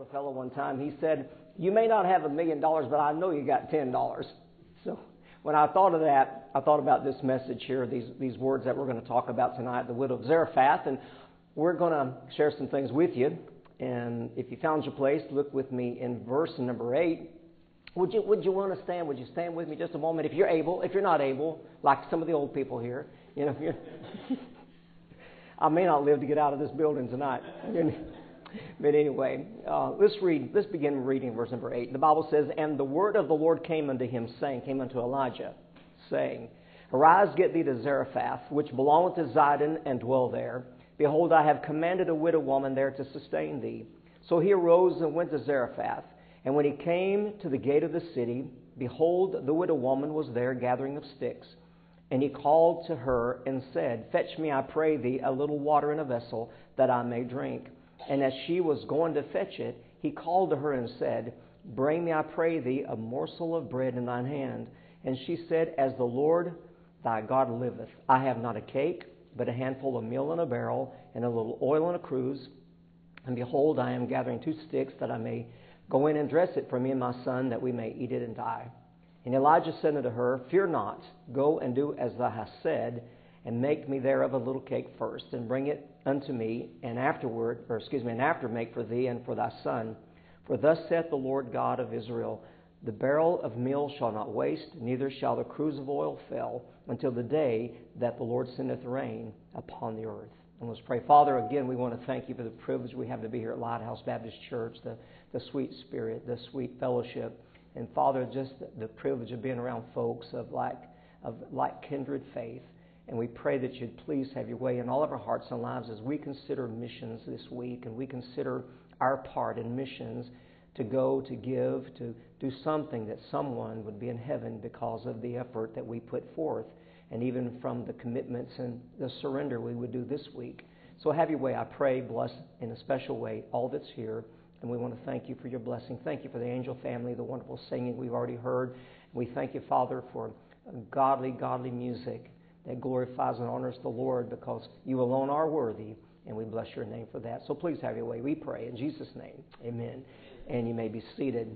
a fellow one time. He said, "You may not have $1 million, but I know you got $10." So when I thought of that, I thought about this message here, these words that we're going to talk about tonight, the widow of Zarephath, and we're going to share some things with you. And if you found your place, look with me in verse number 8. Would you want to stand? Would you stand with me just a moment? If you're able. If you're not able, like some of the old people here, if you're I may not live to get out of this building tonight. But anyway, let's begin reading verse number 8. The Bible says, "And the word of the Lord came unto him, saying," came unto Elijah, saying, "Arise, get thee to Zarephath, which belongeth to Zidon, and dwell there. Behold, I have commanded a widow woman there to sustain thee." So he arose and went to Zarephath. And when he came to the gate of the city, behold, the widow woman was there gathering of sticks. And he called to her and said, "Fetch me, I pray thee, a little water in a vessel, that I may drink." And as she was going to fetch it, he called to her and said, "Bring me, I pray thee, a morsel of bread in thine hand." And she said, "As the Lord thy God liveth, I have not a cake, but a handful of meal in a barrel, and a little oil in a cruse. And behold, I am gathering 2 sticks, that I may go in and dress it for me and my son, that we may eat it and die." And Elijah said unto her, "Fear not, go and do as thou hast said, and make me thereof a little cake first, and bring it unto me, and after make for thee and for thy son. For thus saith the Lord God of Israel, the barrel of meal shall not waste, neither shall the cruse of oil fail, until the day that the Lord sendeth rain upon the earth." And let's pray. Father, again, we want to thank you for the privilege we have to be here at Lighthouse Baptist Church, the sweet spirit, the sweet fellowship. And Father, just the privilege of being around folks of like kindred faith. And we pray that you'd please have your way in all of our hearts and lives as we consider missions this week, and we consider our part in missions to go, to give, to do something that someone would be in heaven because of the effort that we put forth, and even from the commitments and the surrender we would do this week. So have your way, I pray, bless in a special way all that's here. And we want to thank you for your blessing. Thank you for the angel family, the wonderful singing we've already heard. We thank you, Father, for godly music that glorifies and honors the Lord, because you alone are worthy, and we bless your name for that. So please have your way, we pray. In Jesus' name, amen. And you may be seated.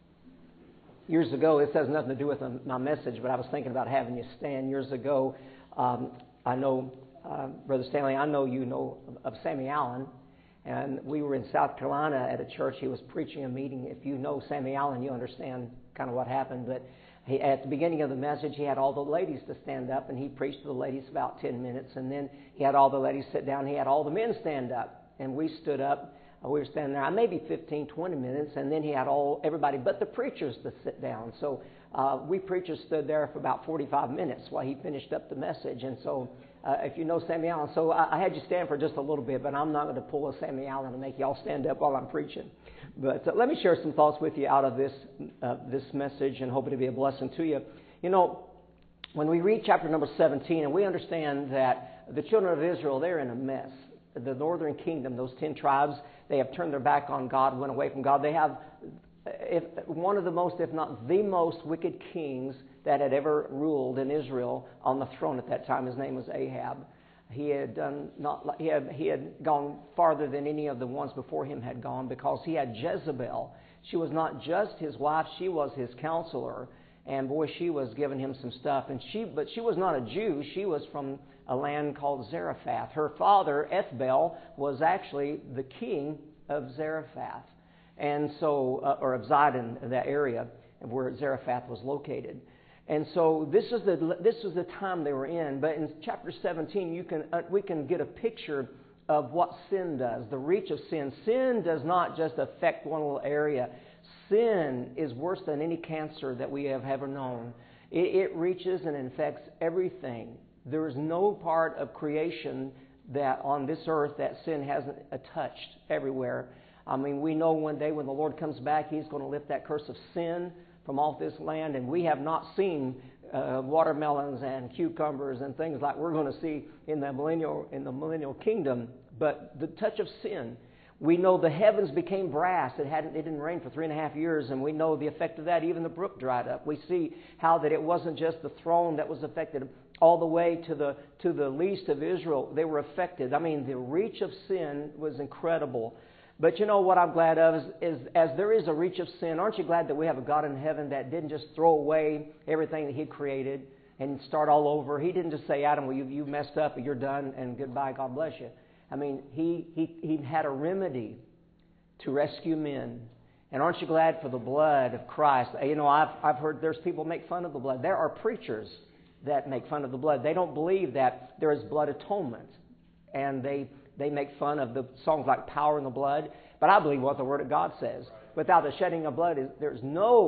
Years ago, this has nothing to do with my message, but I was thinking about having you stand. Years ago, I know, Brother Stanley, I know you know of Sammy Allen. And we were in South Carolina at a church. He was preaching a meeting. If you know Sammy Allen, you understand kind of what happened. But at the beginning of the message, he had all the ladies to stand up, and he preached to the ladies about 10 minutes. And then he had all the ladies sit down. He had all the men stand up, and we stood up. We were standing there maybe 15, 20 minutes, and then he had everybody but the preachers to sit down. So we preachers stood there for about 45 minutes while he finished up the message. And so if you know Sammy Allen, so I had you stand for just a little bit, but I'm not going to pull a Sammy Allen and make you all stand up while I'm preaching. But let me share some thoughts with you out of this message, and hope it to be a blessing to you. You know, when we read chapter number 17, and we understand that the children of Israel, they're in a mess. The northern kingdom, those 10 tribes, they have turned their back on God, went away from God. They have one of the most, if not the most wicked kings that had ever ruled in Israel on the throne at that time. His name was Ahab. He had gone farther than any of the ones before him had gone, because he had Jezebel. She was not just his wife; she was his counselor. And boy, she was giving him some stuff. But she was not a Jew. She was from a land called Zarephath. Her father, Ethbel, was actually the king of Zarephath, and so or of Zidon, that area where Zarephath was located. And so this is the time they were in. But in chapter 17, we can get a picture of what sin does, the reach of sin. Sin does not just affect one little area. Sin is worse than any cancer that we have ever known. It reaches and infects everything. There is no part of creation that on this earth that sin hasn't touched everywhere. I mean, we know one day when the Lord comes back, He's going to lift that curse of sin from off this land, and we have not seen watermelons and cucumbers and things like we're going to see in the millennial kingdom. But the touch of sin, we know the heavens became brass. It didn't rain for 3.5 years, and we know the effect of that. Even the brook dried up. We see how that it wasn't just the throne that was affected. All the way to the least of Israel, they were affected. I mean, the reach of sin was incredible. But you know what I'm glad of is as there is a reach of sin, aren't you glad that we have a God in heaven that didn't just throw away everything that He created and start all over? He didn't just say, Adam, well, you messed up, you're done, and goodbye, God bless you. I mean, He had a remedy to rescue men. And aren't you glad for the blood of Christ? You know, I've heard there's people make fun of the blood. There are preachers that make fun of the blood. They don't believe that there is blood atonement. And they make fun of the songs like Power in the Blood. But I believe what the Word of God says. Without the shedding of blood, there's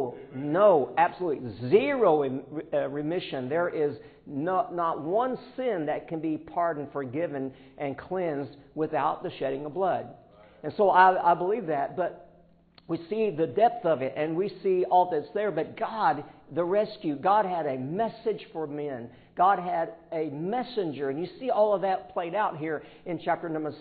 absolutely zero remission. There is not one sin that can be pardoned, forgiven, and cleansed without the shedding of blood. And so I believe that. But we see the depth of it, and we see all that's there. But God, the rescue, God had a message for men. God had a messenger. And you see all of that played out here in chapter number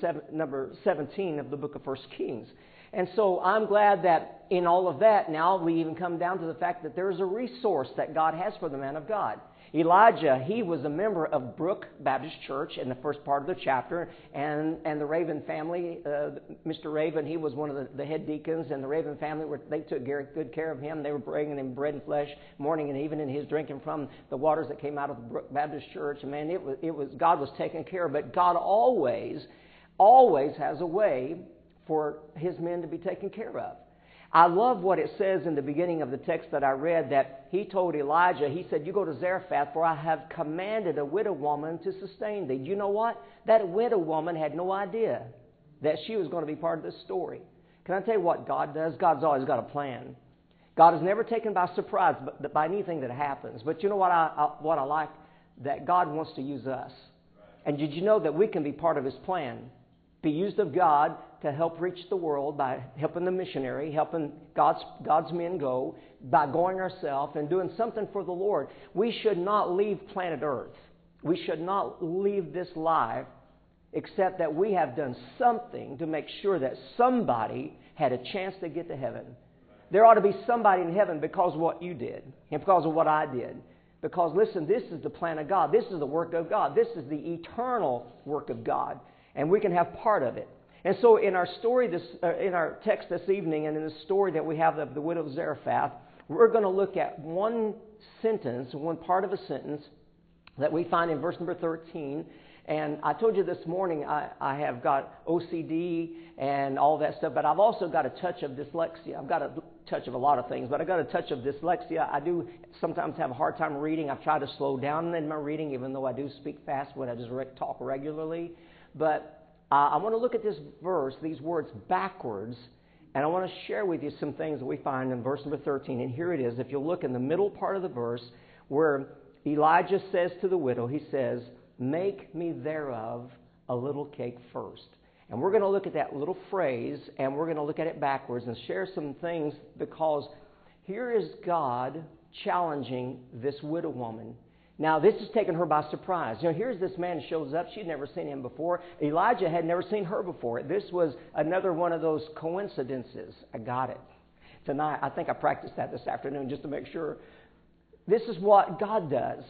17 of the book of 1 Kings. And so I'm glad that in all of that, now we even come down to the fact that there's a resource that God has for the man of God. Elijah, he was a member of Brook Baptist Church in the first part of the chapter, and the Raven family, Mr. Raven, he was one of the head deacons, and the Raven family, they took good care of him. They were bringing him bread and flesh morning and evening. He was drinking from the waters that came out of the Brook Baptist Church. And man, it was God was taking care of, but God always has a way for His men to be taken care of. I love what it says in the beginning of the text that I read, that He told Elijah, He said, you go to Zarephath, for I have commanded a widow woman to sustain thee. You know what? That widow woman had no idea that she was going to be part of this story. Can I tell you what God does? God's always got a plan. God is never taken by surprise by anything that happens. But you know what I like? That God wants to use us. And did you know that we can be part of His plan? Be used of God to help reach the world by helping the missionary, helping God's men go, by going ourselves and doing something for the Lord. We should not leave planet Earth. We should not leave this life except that we have done something to make sure that somebody had a chance to get to heaven. There ought to be somebody in heaven because of what you did and because of what I did. Because, listen, this is the plan of God. This is the work of God. This is the eternal work of God. And we can have part of it. And so in our story, in our text this evening, and in the story that we have of the widow of Zarephath, we're going to look at one sentence, one part of a sentence that we find in verse number 13. And I told you this morning I have got OCD and all that stuff, but I've also got a touch of dyslexia. I've got a touch of a lot of things, but I've got a touch of dyslexia. I do sometimes have a hard time reading. I've tried to slow down in my reading, even though I do speak fast when I just talk regularly. But I want to look at this verse, these words backwards, and I want to share with you some things that we find in verse number 13. And here it is. If you'll look in the middle part of the verse where Elijah says to the widow, he says, make me thereof a little cake first. And we're going to look at that little phrase, and we're going to look at it backwards and share some things, because here is God challenging this widow woman. Now, this has taken her by surprise. You know, here's this man who shows up. She'd never seen him before. Elijah had never seen her before. This was another one of those coincidences. I got it. Tonight, I think I practiced that this afternoon just to make sure. This is what God does.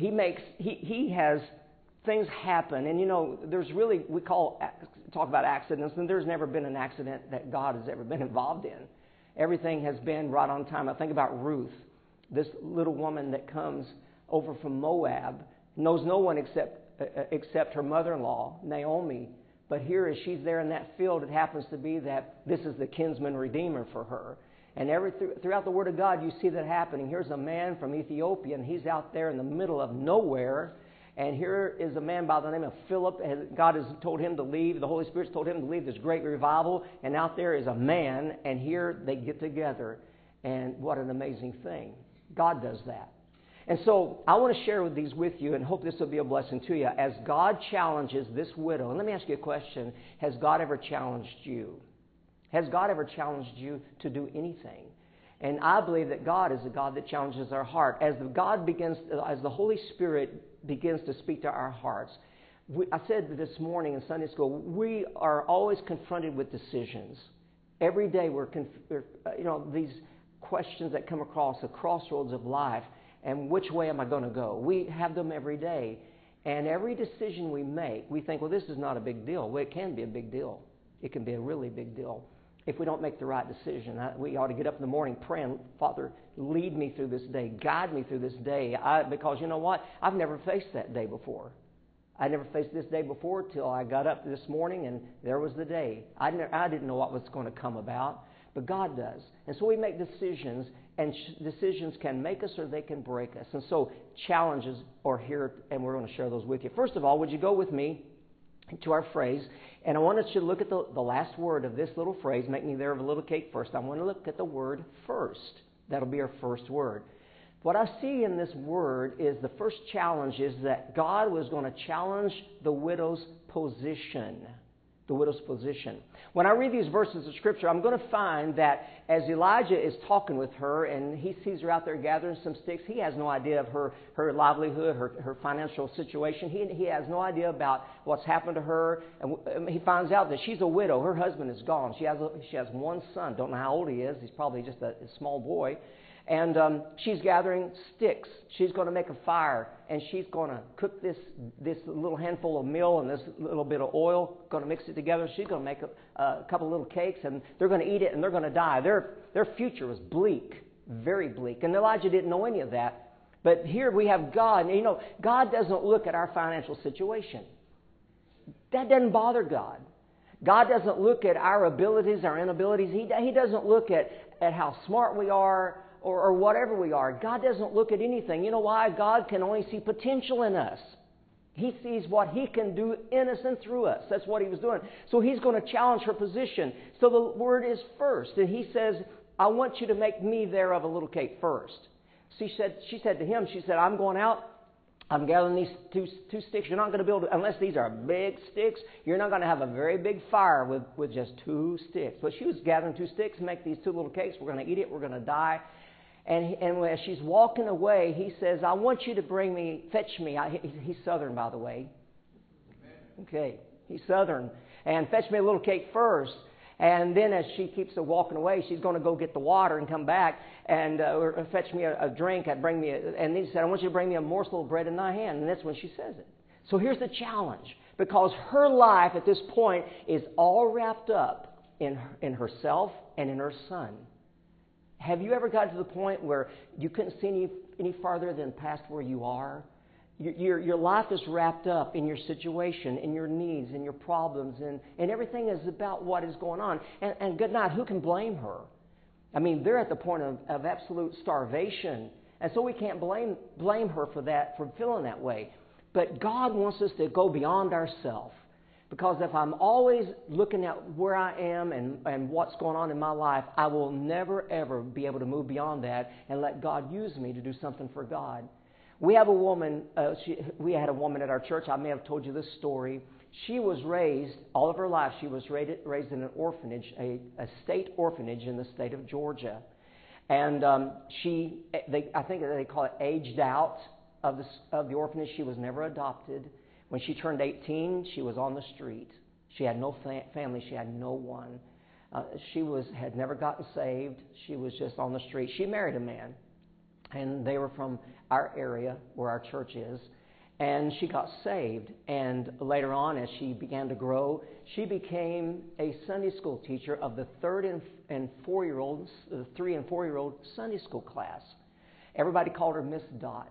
He has things happen. And, you know, there's really, talk about accidents, and there's never been an accident that God has ever been involved in. Everything has been right on time. I think about Ruth, this little woman that comes over from Moab, knows no one except her mother-in-law, Naomi. But here, as she's there in that field, it happens to be that this is the kinsman redeemer for her. And throughout the Word of God, you see that happening. Here's a man from Ethiopia, and he's out there in the middle of nowhere. And here is a man by the name of Philip. God has told him to leave. The Holy Spirit's told him to leave this great revival. And out there is a man, and here they get together. And what an amazing thing. God does that. And so I want to share these with you and hope this will be a blessing to you as God challenges this widow. And let me ask you a question. Has God ever challenged you? Has God ever challenged you to do anything? And I believe that God is a God that challenges our heart. As the Holy Spirit begins to speak to our hearts, I said this morning in Sunday school, we are always confronted with decisions. Every day these questions that come across the crossroads of life. And which way am I going to go? We have them every day. And every decision we make, we think, well, this is not a big deal. Well, it can be a big deal. It can be a really big deal. if we don't make the right decision. We ought to get up in the morning praying, Father, lead me through this day, guide me through this day. Because you know what? I've never faced that day before. I never faced this day before till I got up this morning and there was the day. I didn't know what was going to come about, but God does. And so we make decisions, and decisions can make us or they can break us. And so challenges are here, and we're going to share those with you. First of all, would you go with me to our phrase? And I want us to look at the last word of this little phrase, make me there of a little cake first. I want to look at the word first. That'll be our first word. What I see in this word is the first challenge is that God was going to challenge the widow's position. The widow's position. When I read these verses of Scripture, I'm going to find that as Elijah is talking with her and he sees her out there gathering some sticks, he has no idea of her livelihood, her financial situation. He has no idea about what's happened to her. And he finds out that she's a widow. Her husband is gone. She has one son. Don't know how old he is. He's probably just a small boy. And she's gathering sticks. She's going to make a fire, and she's going to cook this little handful of meal and this little bit of oil, going to mix it together. She's going to make a couple little cakes, and they're going to eat it, and they're going to die. Their future was bleak, very bleak. And Elijah didn't know any of that. But here we have God. And, God doesn't look at our financial situation. That doesn't bother God. God doesn't look at our abilities, our inabilities. He doesn't look at how smart we are, or whatever we are. God doesn't look at anything. You know why? God can only see potential in us. He sees what He can do in us and through us. That's what He was doing. So He's going to challenge her position. So the word is first. And He says, I want you to make me there of a little cake first. She said to him, I'm going out. I'm gathering these two sticks. You're not going to build, unless these are big sticks, you're not going to have a very big fire with just 2 sticks. But she was gathering 2 sticks, make these 2 little cakes. We're going to eat it. We're going to die. And as she's walking away, he says, I want you to fetch me. He's Southern, by the way. Okay, he's Southern. And fetch me a little cake first. And then as she keeps walking away, she's going to go get the water and come back and or fetch me a drink. And then he said, I want you to bring me a morsel of bread in thy hand. And that's when she says it. So here's the challenge. Because her life at this point is all wrapped up in herself and in her son. Have you ever gotten to the point where you couldn't see any farther than past where you are? Your life is wrapped up in your situation, in your needs, in your problems, and everything is about what is going on. And good night, who can blame her? I mean, they're at the point of absolute starvation. And so we can't blame her for that, for feeling that way. But God wants us to go beyond ourselves. Because if I'm always looking at where I am and what's going on in my life, I will never, ever be able to move beyond that and let God use me to do something for God. We have a woman, we had a woman at our church. I may have told you this story. She was raised, all of her life, she was raised in an orphanage, a state orphanage in the state of Georgia. And I think they call it aged out of the orphanage. She was never adopted. When she turned 18, she was on the street. She had no family. She had no one. She had never gotten saved. She was just on the street. She married a man, and they were from our area where our church is. And she got saved. And later on, as she began to grow, she became a Sunday school teacher of the 3 and 4-year-old Sunday school class. Everybody called her Miss Dot.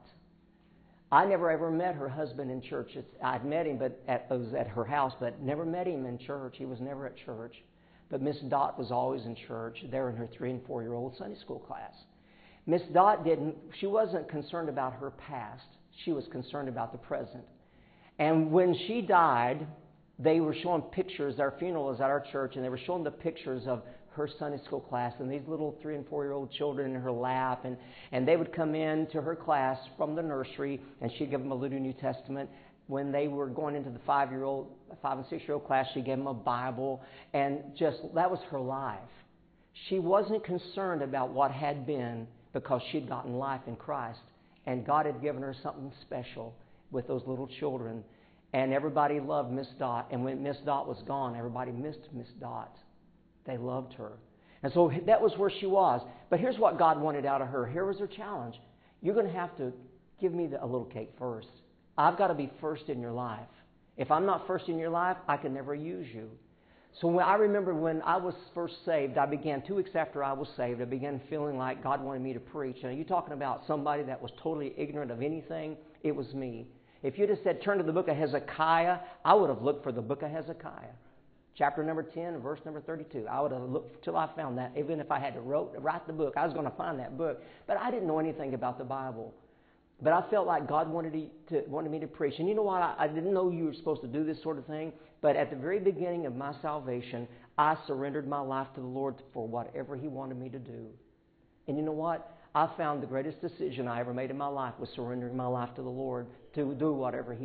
I never ever met her husband in church. I'd met him, but it was at her house, but never met him in church. He was never at church. But Miss Dot was always in church. There in her 3 and 4-year-old Sunday school class. Miss Dot she wasn't concerned about her past. She was concerned about the present. And when she died, they were showing pictures. Our funeral was at our church, and they were showing the pictures of her Sunday school class and these little 3 and 4-year-old children in her lap. And they would come in to her class from the nursery, and she'd give them a little New Testament. When they were going into the 5 and 6-year-old class, she gave them a Bible. And that was her life. She wasn't concerned about what had been because she'd gotten life in Christ. And God had given her something special with those little children. And everybody loved Miss Dot. And when Miss Dot was gone, everybody missed Miss Dot. They loved her. And so that was where she was. But here's what God wanted out of her. Here was her challenge. You're going to have to give me a little cake first. I've got to be first in your life. If I'm not first in your life, I can never use you. So I remember when I was first saved, 2 weeks after I was saved, I began feeling like God wanted me to preach. And you're talking about somebody that was totally ignorant of anything? It was me. If you'd have said, turn to the book of Hezekiah, I would have looked for the book of Hezekiah. Chapter number 10, verse number 32. I would have looked till I found that. Even if I had to write the book, I was going to find that book. But I didn't know anything about the Bible. But I felt like God wanted me to preach. And you know what? I didn't know you were supposed to do this sort of thing. But at the very beginning of my salvation, I surrendered my life to the Lord for whatever He wanted me to do. And you know what? I found the greatest decision I ever made in my life was surrendering my life to the Lord to do whatever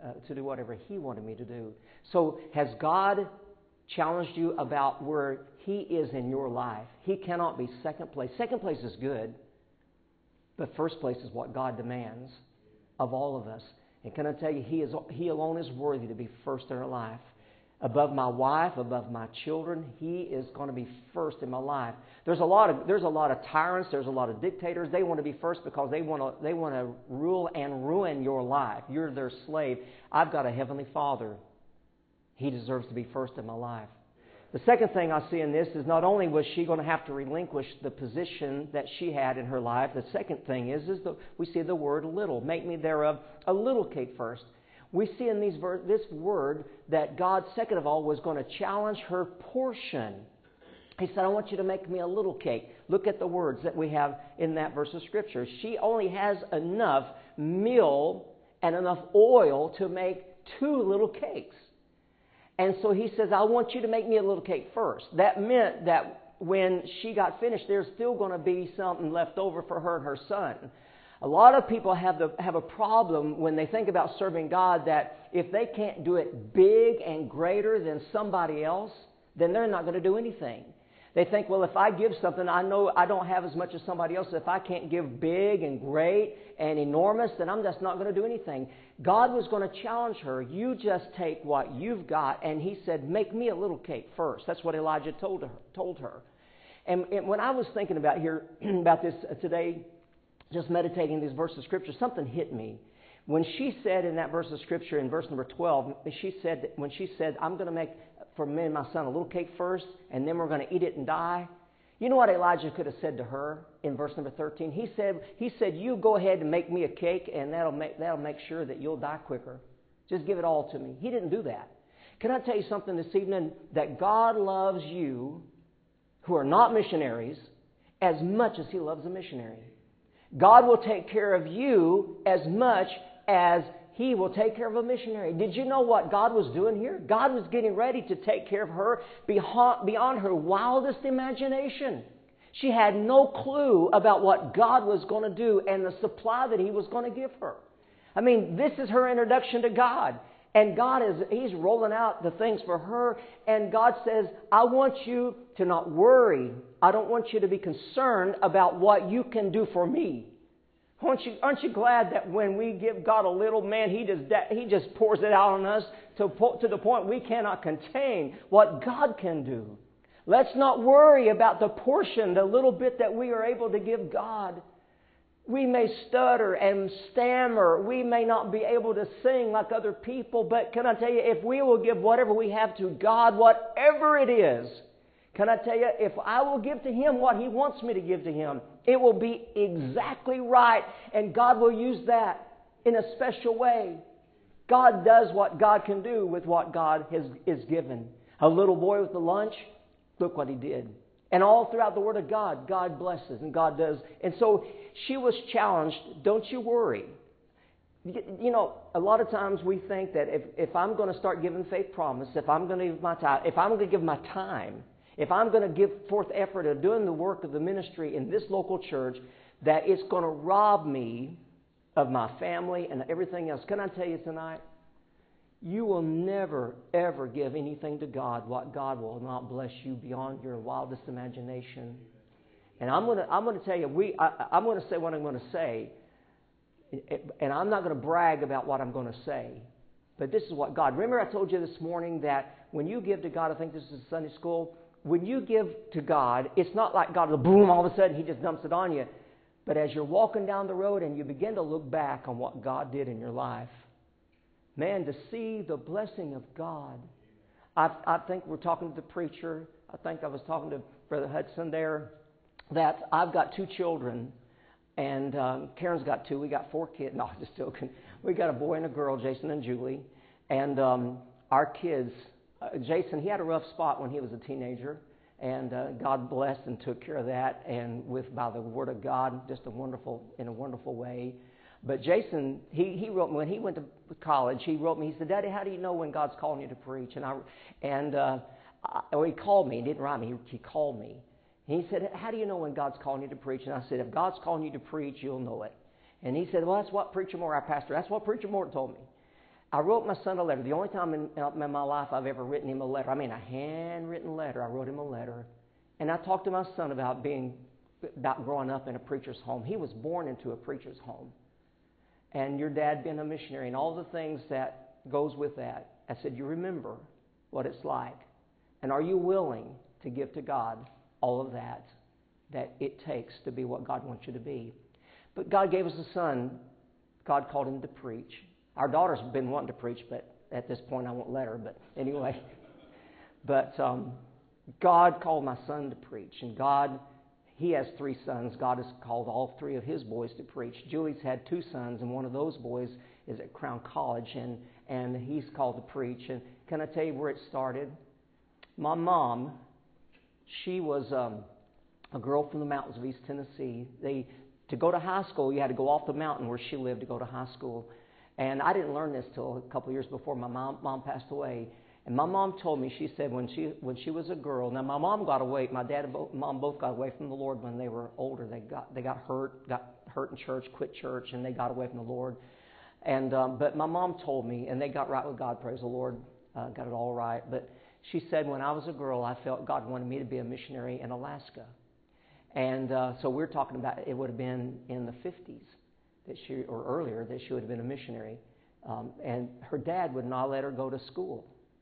He wanted me to do. So has God challenged you about where He is in your life? He cannot be second place. Second place is good, but first place is what God demands of all of us. And can I tell you, He alone is worthy to be first in our life. Above my wife, above my children, He is going to be first in my life. There's a lot of tyrants, there's a lot of dictators. They want to be first because they want to rule and ruin your life. You're their slave. I've got a Heavenly Father. He deserves to be first in my life. The second thing I see in this is not only was she going to have to relinquish the position that she had in her life, the second thing is we see the word little. Make me thereof a little cake first. We see in this word that God, second of all, was going to challenge her portion. He said, I want you to make me a little cake. Look at the words that we have in that verse of Scripture. She only has enough meal and enough oil to make 2 little cakes. And so he says, I want you to make me a little cake first. That meant that when she got finished, there's still going to be something left over for her and her son. A lot of people have a problem when they think about serving God that if they can't do it big and greater than somebody else, then they're not going to do anything. They think, well, if I give something, I know I don't have as much as somebody else. If I can't give big and great and enormous, then I'm just not going to do anything. God was going to challenge her. You just take what you've got. And He said, make me a little cake first. That's what Elijah told her. And when I was thinking about this today, just meditating these verses of Scripture, something hit me. When she said in that verse of Scripture, in verse number 12, when she said, I'm going to make for me and my son a little cake first, and then we're going to eat it and die. You know what Elijah could have said to her in verse number 13? He said, you go ahead and make me a cake, and that'll make sure that you'll die quicker. Just give it all to me. He didn't do that. Can I tell you something this evening? That God loves you who are not missionaries as much as He loves a missionary. God will take care of you as much as He will take care of a missionary. Did you know what God was doing here? God was getting ready to take care of her beyond her wildest imagination. She had no clue about what God was going to do and the supply that He was going to give her. I mean, this is her introduction to God. And He's rolling out the things for her. And God says, I want you to not worry. I don't want you to be concerned about what you can do for me. Aren't you glad that when we give God a little, man, He just pours it out on us to the point we cannot contain what God can do. Let's not worry about the portion, the little bit that we are able to give God. We may stutter and stammer. We may not be able to sing like other people. But can I tell you, if we will give whatever we have to God, whatever it is, can I tell you, if I will give to Him what He wants me to give to Him, it will be exactly right. And God will use that in a special way. God does what God can do with what God is given. A little boy with the lunch, look what he did. And all throughout the Word of God, God blesses and God does. And so she was challenged, don't you worry. You know, a lot of times we think that if I'm going to start giving faith promise, if I'm going to give my time, if I'm going to give my time, if I'm going to give forth effort of doing the work of the ministry in this local church, that it's going to rob me of my family and everything else. Can I tell you tonight? You will never, ever give anything to God what God will not bless you beyond your wildest imagination. And I'm going to tell you, I'm going to say what I'm going to say, and I'm not going to brag about what I'm going to say. But this is what God. Remember, I told you this morning that when you give to God, I think this is Sunday school. When you give to God, it's not like God will boom all of a sudden He just dumps it on you. But as you're walking down the road and you begin to look back on what God did in your life, man, to see the blessing of God. I think we're talking to the preacher. I think I was talking to Brother Hudson there, that I've got 2 children, and Karen's got 2. We got 4 kids. No, just joking. We got a boy and a girl, Jason and Julie. And our kids, Jason, he had a rough spot when he was a teenager, and God blessed and took care of that, and by the Word of God, just in a wonderful way. But Jason, he wrote me when he went to college. He wrote me. He said, "Daddy, how do you know when God's calling you to preach?" He called me. He didn't write me. He called me. He said, "How do you know when God's calling you to preach?" And I said, "If God's calling you to preach, you'll know it." And he said, "Well, that's what Preacher Moore, our pastor, that's what Preacher Moore told me." I wrote my son a letter. The only time in my life I've ever written him a letter. I mean, a handwritten letter. I wrote him a letter. And I talked to my son about growing up in a preacher's home. He was born into a preacher's home. And your dad being a missionary and all the things that goes with that. I said, "You remember what it's like. And are you willing to give to God all of that it takes to be what God wants you to be?" But God gave us a son. God called him to preach. Our daughter's been wanting to preach, but at this point I won't let her. But anyway. But God called my son to preach. And he has 3 sons. God has called all 3 of his boys to preach. Julie's had 2 sons, and one of those boys is at Crown College, and he's called to preach. And can I tell you where it started? My mom, she was a girl from the mountains of East Tennessee. To go to high school, you had to go off the mountain where she lived to go to high school. And I didn't learn this till a couple of years before my mom passed away. And my mom told me, she said when she was a girl, now my mom got away, my dad and mom both got away from the Lord when they were older. They got hurt in church, quit church, and they got away from the Lord. And but my mom told me, and they got right with God, praise the Lord, got it all right. But she said when I was a girl, I felt God wanted me to be a missionary in Alaska. And so we're talking about, it would have been in the 50s or earlier that she would have been a missionary. And her dad would not let her go to school.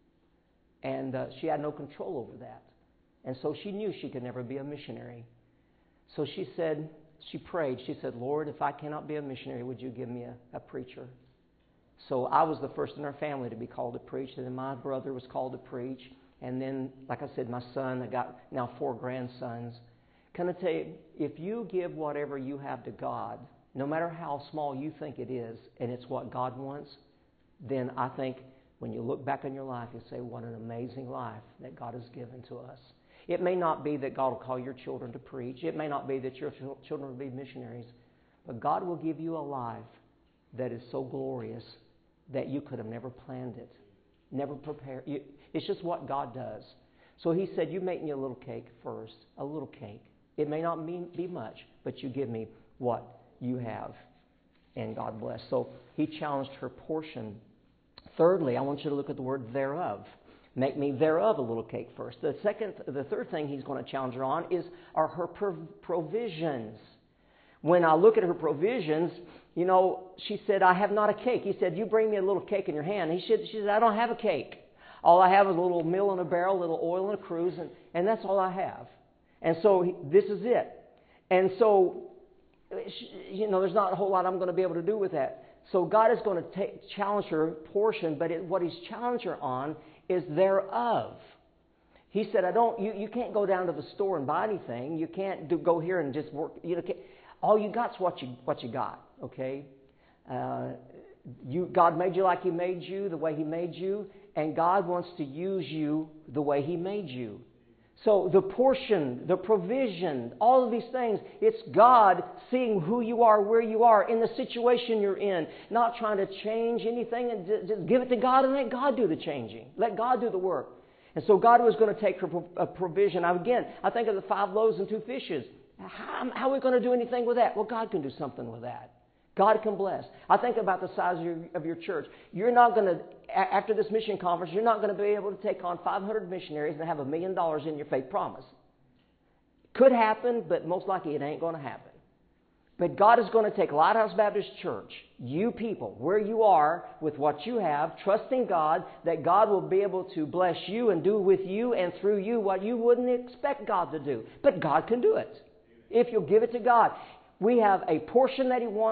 And she had no control over that. And so she knew she could never be a missionary. So she prayed, she said, "Lord, if I cannot be a missionary, would you give me a preacher?" So I was the first in our family to be called to preach. And then my brother was called to preach. And then, like I said, my son, I got now 4 grandsons. Can I tell you, if you give whatever you have to God, no matter how small you think it is, and it's what God wants, then I think when you look back on your life, you say, what an amazing life that God has given to us. It may not be that God will call your children to preach. It may not be that your children will be missionaries. But God will give you a life that is so glorious that you could have never planned it, never prepared. It's just what God does. So he said, you make me a little cake first, a little cake. It may not be much, but you give me what you have. And God bless. So he challenged her portion. Thirdly, I want you to look at the word thereof. Make me thereof a little cake first. The third thing he's going to challenge her on are her provisions. When I look at her provisions, she said, I have not a cake. He said, you bring me a little cake in your hand. She said, I don't have a cake. All I have is a little meal in a barrel, a little oil in a cruse, and that's all I have. And so this is it. And so, there's not a whole lot I'm going to be able to do with that. So God is going to challenge her portion, but what he's challenged her on is thereof. He said, you can't go down to the store and buy anything. You can't go here and just work. All you got's what you got, okay? God made you like he made you, the way he made you, and God wants to use you the way he made you. So the portion, the provision, all of these things, it's God seeing who you are, where you are, in the situation you're in, not trying to change anything, and just give it to God and let God do the changing. Let God do the work. And so God was going to take her provision. Now again, I think of the 5 loaves and 2 fishes. How are we going to do anything with that? Well, God can do something with that. God can bless. I think about the size of your church. You're not going to, after this mission conference, you're not going to be able to take on 500 missionaries and have $1 million in your faith promise. Could happen, but most likely it ain't going to happen. But God is going to take Lighthouse Baptist Church, you people, where you are with what you have, trusting God that God will be able to bless you and do with you and through you what you wouldn't expect God to do. But God can do it if you'll give it to God. We have a portion that he wants,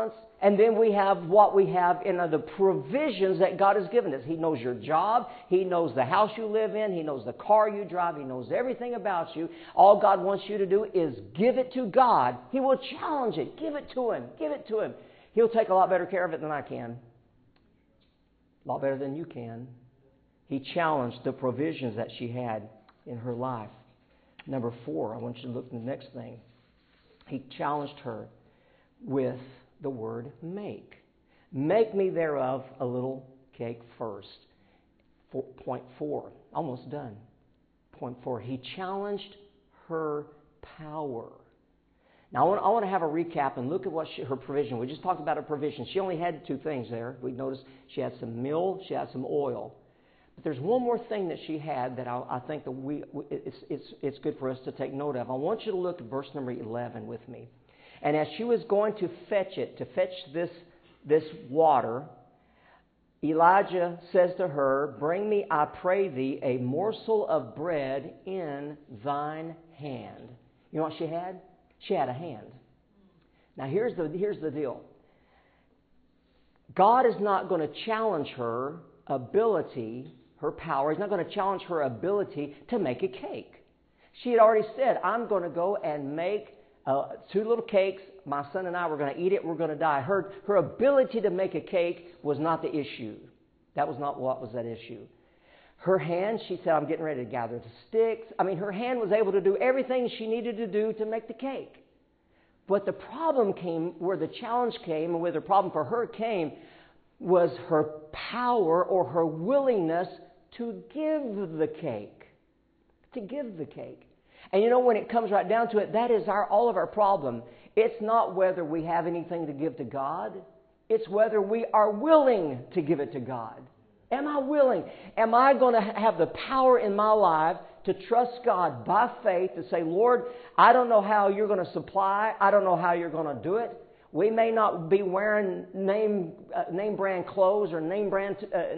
And then we have what we have in the provisions that God has given us. He knows your job. He knows the house you live in. He knows the car you drive. He knows everything about you. All God wants you to do is give it to God. He will challenge it. Give it to Him. Give it to Him. He'll take a lot better care of it than I can. A lot better than you can. He challenged the provisions that she had in her life. Number 4, I want you to look at the next thing. He challenged her with the word make. Make me thereof a little cake first. Point 4. Almost done. Point 4. He challenged her power. Now, I want to have a recap and look at what her provision. We just talked about her provision. She only had 2 things there. We noticed she had some meal, she had some oil. But there's one more thing that she had that I think that it's good for us to take note of. I want you to look at verse number 11 with me. And as she was going to fetch this water, Elijah says to her, bring me, I pray thee, a morsel of bread in thine hand. You know what she had? She had a hand. Now here's the deal. God is not going to challenge her ability, her power. He's not going to challenge her ability to make a cake. She had already said, I'm going to go and make 2 little cakes. My son and I were going to eat it. We're going to die. Her ability to make a cake was not the issue. That was not what was that issue. Her hand, she said, I'm getting ready to gather the sticks. I mean, her hand was able to do everything she needed to do to make the cake. But the problem came, where the challenge came, and where the problem for her came, was her power or her willingness to give the cake. To give the cake. And you know, when it comes right down to it, that is all of our problem. It's not whether we have anything to give to God. It's whether we are willing to give it to God. Am I willing? Am I going to have the power in my life to trust God by faith to say, Lord, I don't know how you're going to supply. I don't know how you're going to do it. We may not be wearing name brand clothes or name brand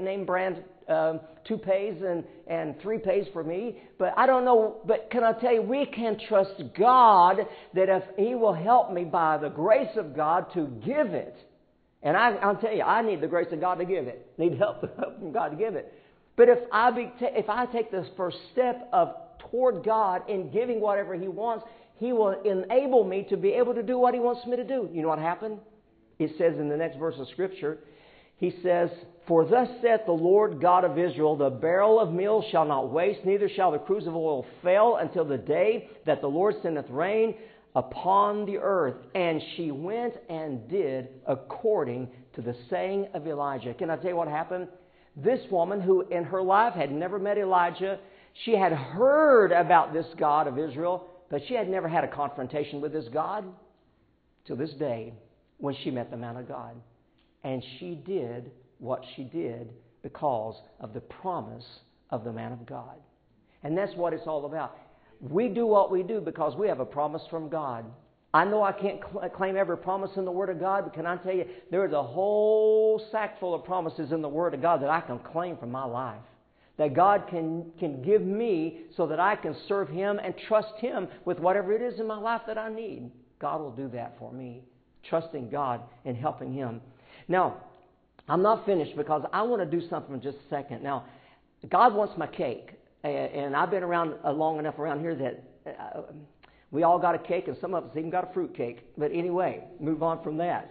toupees and 3-pays for me, but I don't know. But can I tell you, we can trust God that if He will help me by the grace of God to give it. And I'll tell you, I need the grace of God to give it. Need help from God to give it. But if I take this first step toward God in giving whatever He wants, He will enable me to be able to do what He wants me to do. You know what happened? It says in the next verse of Scripture, He says, for thus saith the Lord God of Israel, the barrel of meal shall not waste, neither shall the cruse of oil fail until the day that the Lord sendeth rain upon the earth. And she went and did according to the saying of Elijah. Can I tell you what happened? This woman, who in her life had never met Elijah, she had heard about this God of Israel, but she had never had a confrontation with this God till this day when she met the man of God. And she did what she did because of the promise of the man of God. And that's what it's all about. We do what we do because we have a promise from God. I know I can't claim every promise in the Word of God, but can I tell you, there is a whole sack full of promises in the Word of God that I can claim from my life. That God can give me so that I can serve Him and trust Him with whatever it is in my life that I need. God will do that for me. Trusting God and helping Him. Now, I'm not finished because I want to do something in just a second. Now, God wants my cake. And I've been around long enough around here that we all got a cake, and some of us even got a fruit cake. But anyway, move on from that.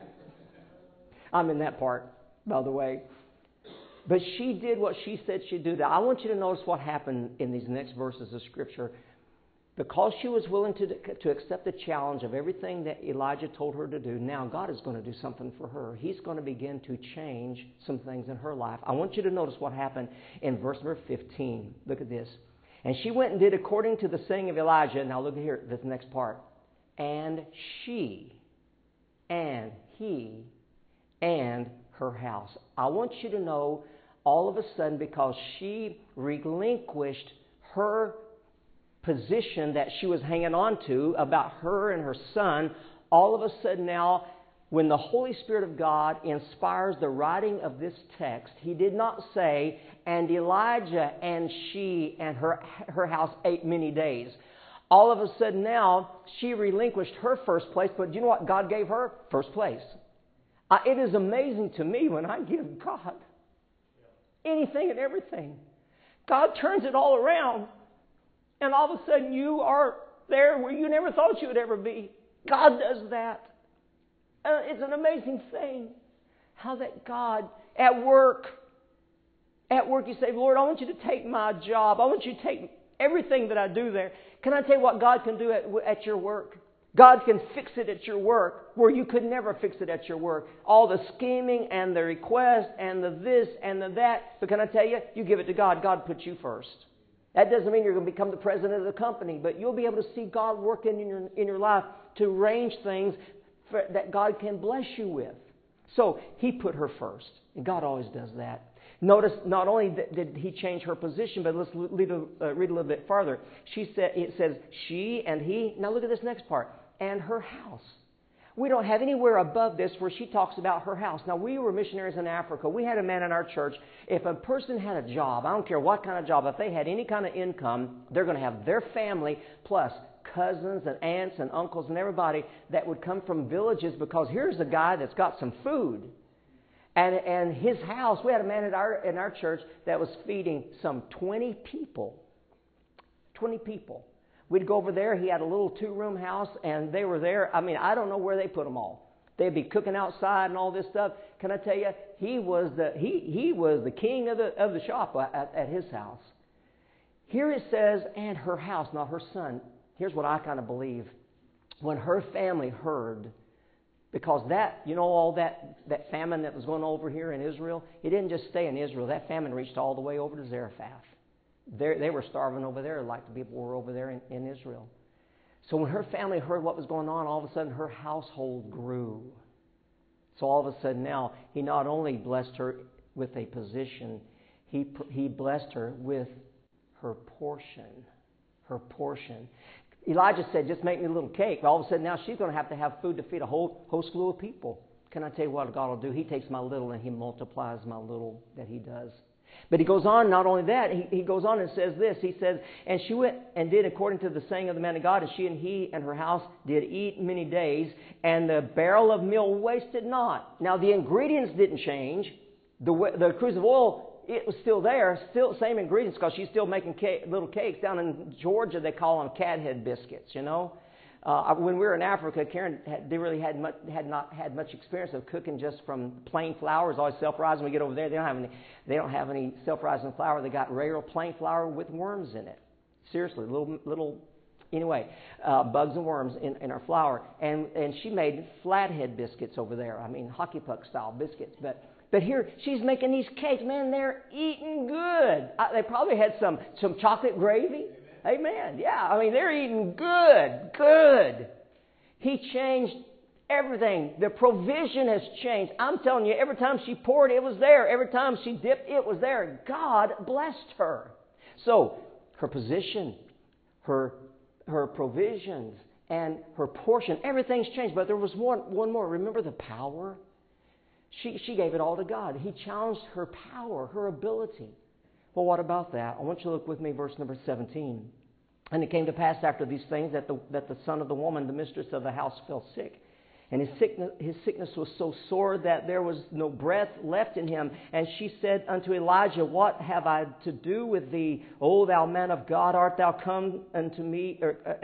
I'm in that part, by the way. But she did what she said she'd do. Now, I want you to notice what happened in these next verses of Scripture. Because she was willing to accept the challenge of everything that Elijah told her to do, now God is going to do something for her. He's going to begin to change some things in her life. I want you to notice what happened in verse number 15. Look at this. And she went and did according to the saying of Elijah. Now look here, this next part. And she, and he, and her house. I want you to know all of a sudden, because she relinquished her position that she was hanging on to about her and her son, all of a sudden now, when the Holy Spirit of God inspires the writing of this text, He did not say, and Elijah and she and her house ate many days. All of a sudden now, she relinquished her first place, but do you know what God gave her? First place. It is amazing to me when I give God anything and everything. God turns it all around, and all of a sudden you are there where you never thought you would ever be. God does that. It's an amazing thing how that God, at work you say, Lord, I want you to take my job. I want you to take everything that I do there. Can I tell you what God can do at your work? God can fix it at your work where you could never fix it at your work. All the scheming and the request and the this and the that. But can I tell you, you give it to God. God puts you first. That doesn't mean you're going to become the president of the company, but you'll be able to see God working in your life to arrange things that God can bless you with. So He put her first, and God always does that. Notice, not only did He change her position, but let's read a little bit farther. It says she and he. Now look at this next part. And her house. We don't have anywhere above this where she talks about her house. Now, we were missionaries in Africa. We had a man in our church. If a person had a job, I don't care what kind of job, if they had any kind of income, they're going to have their family plus cousins and aunts and uncles and everybody that would come from villages, because here's a guy that's got some food. And his house, we had a man in our church that was feeding some 20 people. 20 people. We'd go over there. He had a little 2-room house, and they were there. I mean, I don't know where they put them all. They'd be cooking outside and all this stuff. Can I tell you, he was the king of the shop at his house. Here it says, and her house, not her son. Here's what I kind of believe. When her family heard, because all that famine that was going over here in Israel, it didn't just stay in Israel. That famine reached all the way over to Zarephath. They were starving over there like the people were over there in Israel. So when her family heard what was going on, all of a sudden her household grew. So all of a sudden now, He not only blessed her with a position, He blessed her with her portion. Her portion. Elijah said, just make me a little cake. But all of a sudden now she's going to have food to feed a whole slew of people. Can I tell you what God will do? He takes my little and He multiplies my little that He does. But he goes on, not only that, he goes on and says this. He says, and she went and did according to the saying of the man of God, and she and he and her house did eat many days, and the barrel of meal wasted not. Now the ingredients didn't change. The cruse of oil, it was still there, still same ingredients, because she's still making little cakes. Down in Georgia, they call them cathead biscuits, you know. When we were in Africa, Karen had not had much experience of cooking just from plain flour. It's always self-rising. We get over there, they don't have any self-rising flour. They got regular plain flour with worms in it. Seriously, little anyway, bugs and worms in our flour. And she made flathead biscuits over there. I mean, hockey puck style biscuits. But here she's making these cakes. Man, they're eating good. They probably had some chocolate gravy. Amen. Yeah, I mean, they're eating good. He changed everything. The provision has changed. I'm telling you, every time she poured, it was there. Every time she dipped, it was there. God blessed her. So, her position, her provisions, and her portion, everything's changed. But there was one more. Remember the power? She gave it all to God. He challenged her power, her ability. Well, what about that? I want you to look with me, verse number 17. And it came to pass after these things that the son of the woman, the mistress of the house, fell sick. And his sickness was so sore that there was no breath left in him. And she said unto Elijah, what have I to do with thee, O thou man of God? Art thou come unto me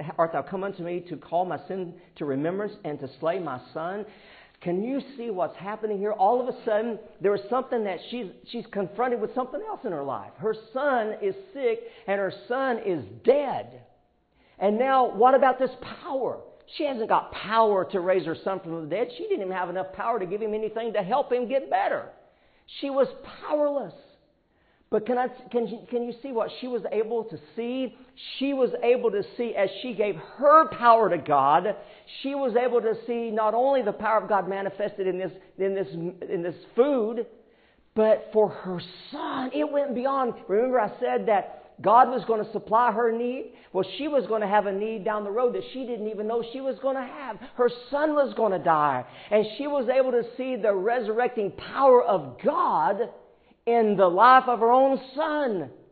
to call my sin to remembrance and to slay my son? Can you see what's happening here? All of a sudden, there is something that she's confronted with something else in her life. Her son is sick and her son is dead. And now, what about this power? She hasn't got power to raise her son from the dead. She didn't even have enough power to give him anything to help him get better. She was powerless. But can you see what she was able to see? She was able to see, as she gave her power to God, she was able to see not only the power of God manifested in this food, but for her son. It went beyond. Remember I said that God was going to supply her need? Well, she was going to have a need down the road that she didn't even know she was going to have. Her son was going to die. And she was able to see the resurrecting power of God in the life of her own son.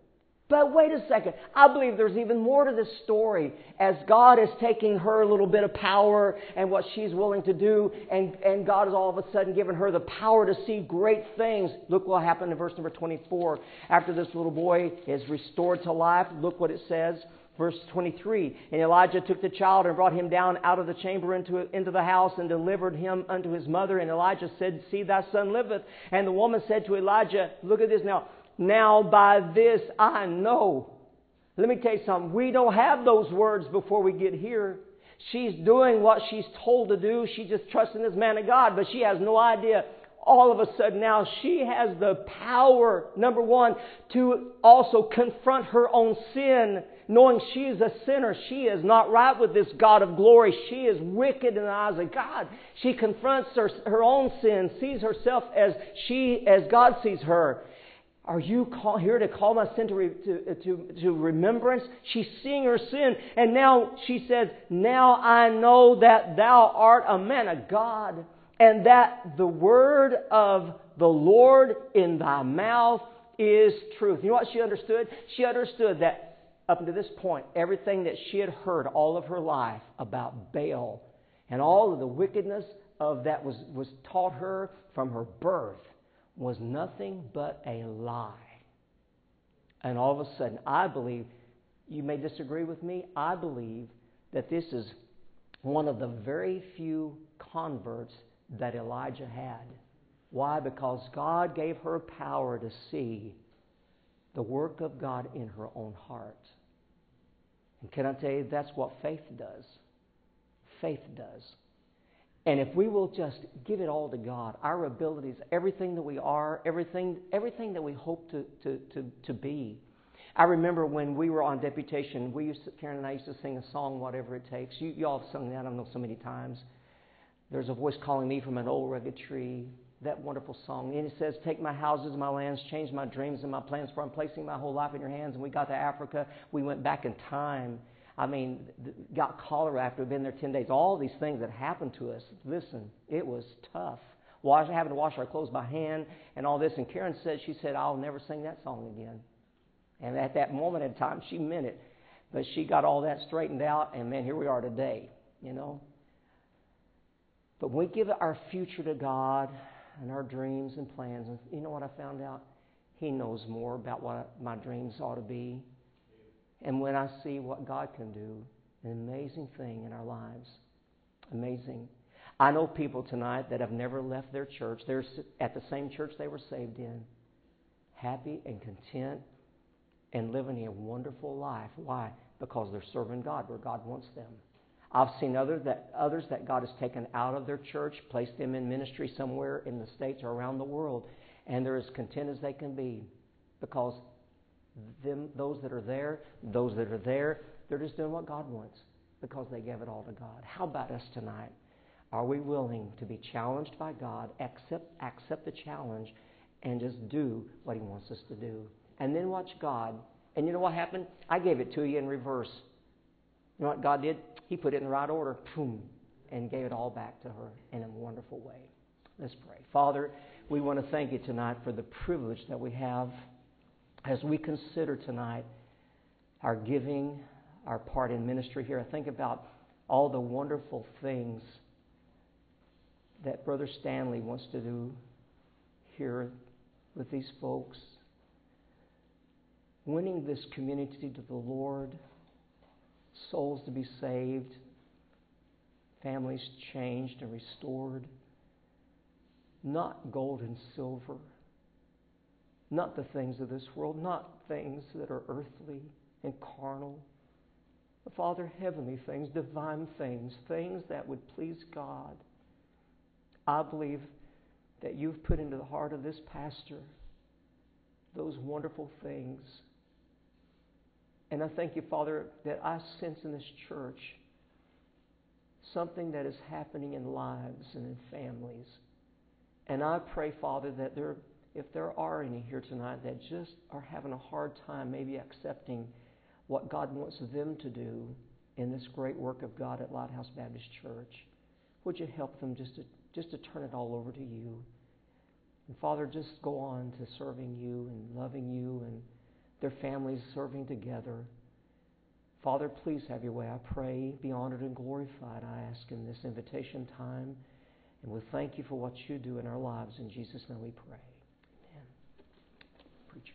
But wait a second. I believe there's even more to this story as God is taking her little bit of power and what she's willing to do, and God is all of a sudden giving her the power to see great things. Look what happened in verse number 24. After this little boy is restored to life, look what it says. Verse 23, and Elijah took the child and brought him down out of the chamber into the house and delivered him unto his mother. And Elijah said, See, thy son liveth. And the woman said to Elijah, look at this now. Now by this I know. Let me tell you something. We don't have those words before we get here. She's doing what she's told to do. She's just trusting this man of God, but she has no idea. All of a sudden now she has the power, number one, to also confront her own sin, knowing she is a sinner. She is not right with this God of glory. She is wicked in the eyes of God. She confronts her own sin, sees herself as God sees her. Are you here to call my sin to remembrance? She's seeing her sin, and now she says, Now I know that thou art a man of God, and that the word of the Lord in thy mouth is truth. You know what she understood? She understood that up until this point, everything that she had heard all of her life about Baal and all of the wickedness of that was taught her from her birth was nothing but a lie. And all of a sudden, I believe, you may disagree with me, I believe that this is one of the very few converts that Elijah had. Why? Because God gave her power to see the work of God in her own heart. And can I tell you, that's what faith does. Faith does. And if we will just give it all to God, our abilities, everything that we are, everything that we hope to be. I remember when we were on deputation, Karen and I used to sing a song, Whatever It Takes. You all have sung that, I don't know, so many times. There's a voice calling me from an old rugged tree. That wonderful song. And it says, Take my houses, my lands, change my dreams and my plans, for I'm placing my whole life in your hands. And we got to Africa. We went back in time. I mean, got cholera after we'd been there 10 days. All these things that happened to us. Listen, it was tough. Having to wash our clothes by hand and all this. And Karen said, I'll never sing that song again. And at that moment in time, she meant it. But she got all that straightened out, and man, here we are today, you know. But when we give our future to God and our dreams and plans, and you know what I found out? He knows more about what my dreams ought to be. And when I see what God can do, an amazing thing in our lives. Amazing. I know people tonight that have never left their church. They're at the same church they were saved in. Happy and content and living a wonderful life. Why? Because they're serving God where God wants them. I've seen others that God has taken out of their church, placed them in ministry somewhere in the States or around the world, and they're as content as they can be because those that are there, they're just doing what God wants because they gave it all to God. How about us tonight? Are we willing to be challenged by God, accept the challenge, and just do what He wants us to do? And then watch God. And you know what happened? I gave it to you in reverse. You know what God did? He put it in the right order, boom, and gave it all back to her in a wonderful way. Let's pray. Father, we want to thank you tonight for the privilege that we have as we consider tonight our giving, our part in ministry here. I think about all the wonderful things that Brother Stanley wants to do here with these folks. Winning this community to the Lord, souls to be saved, families changed and restored. Not gold and silver, not the things of this world, not things that are earthly and carnal. But Father, heavenly things, divine things, things that would please God. I believe that you've put into the heart of this pastor those wonderful things. And I thank you, Father, that I sense in this church something that is happening in lives and in families. And I pray, Father, that if there are any here tonight that just are having a hard time maybe accepting what God wants them to do in this great work of God at Lighthouse Baptist Church, would you help them just to turn it all over to you? And Father, just go on to serving you and loving you and their families serving together. Father, please have your way. I pray, be honored and glorified, I ask in this invitation time. And we thank you for what you do in our lives. In Jesus' name we pray. Amen. Preacher.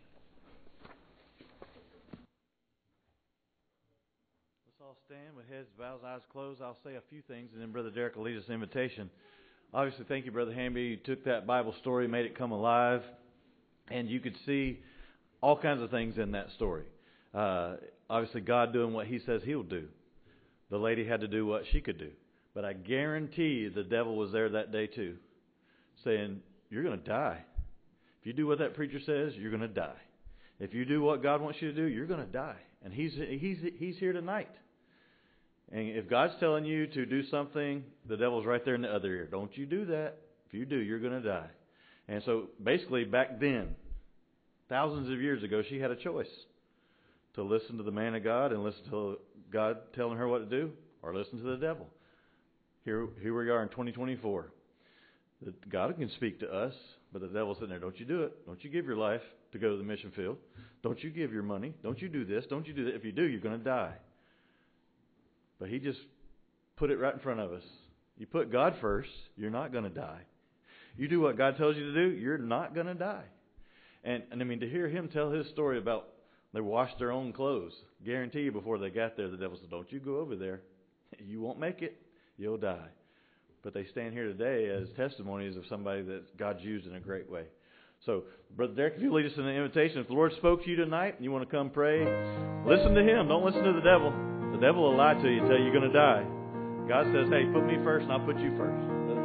Let's all stand with heads bowed, eyes closed. I'll say a few things, and then Brother Derek will lead us in invitation. Obviously, thank you, Brother Hamby. You took that Bible story, made it come alive, and you could see all kinds of things in that story. Obviously, God doing what He says He'll do. The lady had to do what she could do. But I guarantee you the devil was there that day too, saying, you're going to die. If you do what that preacher says, you're going to die. If you do what God wants you to do, you're going to die. And He's here tonight. And if God's telling you to do something, the devil's right there in the other ear. Don't you do that. If you do, you're going to die. And so basically back then, thousands of years ago, she had a choice to listen to the man of God and listen to God telling her what to do, or listen to the devil. Here we are in 2024. God can speak to us, but the devil's sitting there. Don't you do it. Don't you give your life to go to the mission field. Don't you give your money. Don't you do this. Don't you do that. If you do, you're going to die. But He just put it right in front of us. You put God first, you're not going to die. You do what God tells you to do, you're not going to die. And I mean, to hear Him tell His story about they washed their own clothes, guarantee you before they got there, the devil said, don't you go over there. You won't make it. You'll die. But they stand here today as testimonies of somebody that God's used in a great way. So, Brother Derek, if you lead us in the invitation, if the Lord spoke to you tonight and you want to come pray, listen to Him. Don't listen to the devil. The devil will lie to you and tell you you're going to die. God says, hey, put me first and I'll put you first.